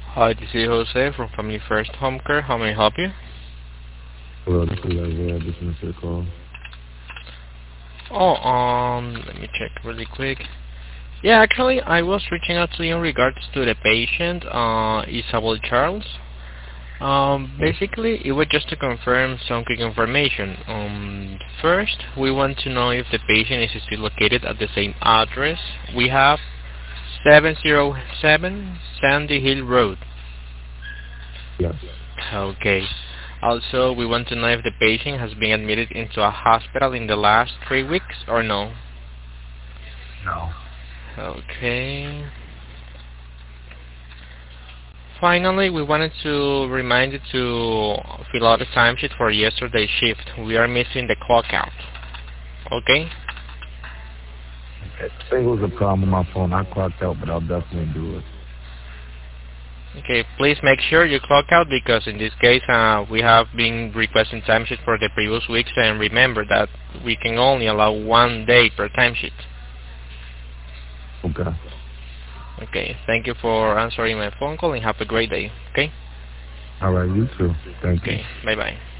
Hi, this is Jose from Family First Home Care. How may I help you? Hello, this is Leslie. I just missed your call. Oh, let me check really quick. Yeah, actually, I was reaching out to you in regards to the patient, Isabel Charles. Yes. Basically, it was just to confirm some quick information. First, we want to know if the patient is still located at the same address. We have 707 Sandy Hill Road. Yes. Okay. Also, we want to know if the patient has been admitted into a hospital in the last 3 weeks or no. No. Okay. Finally, we wanted to remind you to fill out the timesheet for yesterday's shift. We are missing the clock out. Okay? I think it was a problem with my phone. I clocked out, but I'll definitely do it. Okay, please make sure you clock out because in this case we have been requesting timesheet for the previous weeks, and remember that we can only allow 1 day per timesheet. Okay. Okay, thank you for answering my phone call and have a great day. Okay? All right, you too. Thank you. Okay, bye-bye.